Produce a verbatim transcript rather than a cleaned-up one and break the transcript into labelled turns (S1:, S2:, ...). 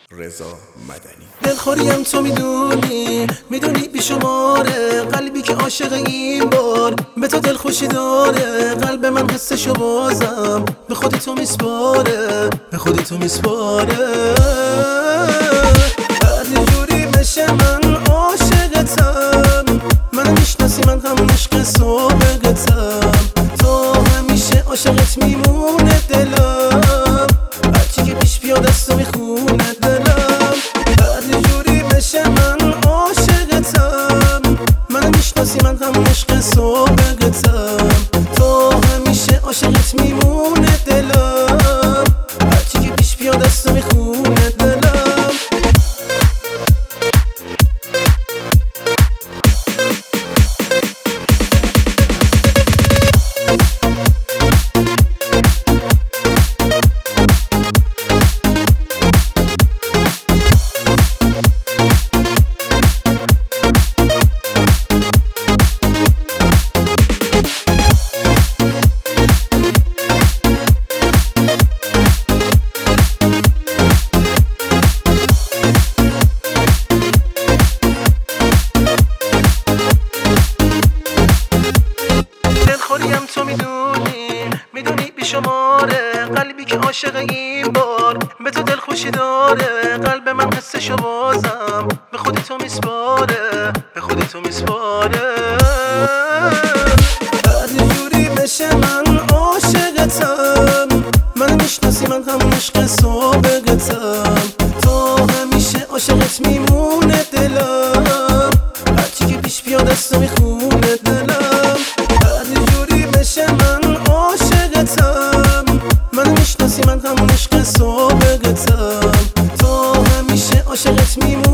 S1: رضا مدنی.
S2: دلخوریم تو میدونی میدونی بیشماره قلبی که عاشق این بار به تو دلخوشی داره. قلب من حسشو بازم به خودی تو میسپاره به خودی تو میسپاره. هر جوری بشه من عاشقتم، من میشناسی من همون عشق سابقتم. تو همیشه عاشقت میمونه دلم، هرچی که پیش بیاد دستو میخونه دلم. هر جوری بشه من عاشقتم، من میشناسی من همون عشق سابقتم. تو همیشه عاشقت میمونه دلم، هرچی که پیش بیاد دستو میخونه دلم. دلخوریم تو میدونی میدونی بیشماره قلبی که عاشق این بار به تو دلخوشی داره. قلب من حسشو بازم به خودی تو میسپاره به خودی تو میسپاره. هر جوری بشه من عاشقتم، من میشناسی من همون عشق سابقتم. تو همیشه عاشقت میمونه دلم، هرچی که پیش بیاد دستو میخونه دلم. هر جوری بشه من عاشقتم، من میشناسی من همون عشق سابقتم. تو همیشه عاشقت میمونه